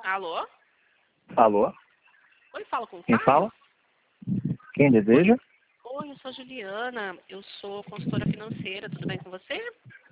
Alô? Alô? Oi, falo com o Quem Fábio? fala? Quem deseja? Oi, eu sou a Juliana, eu sou consultora financeira, tudo bem com você?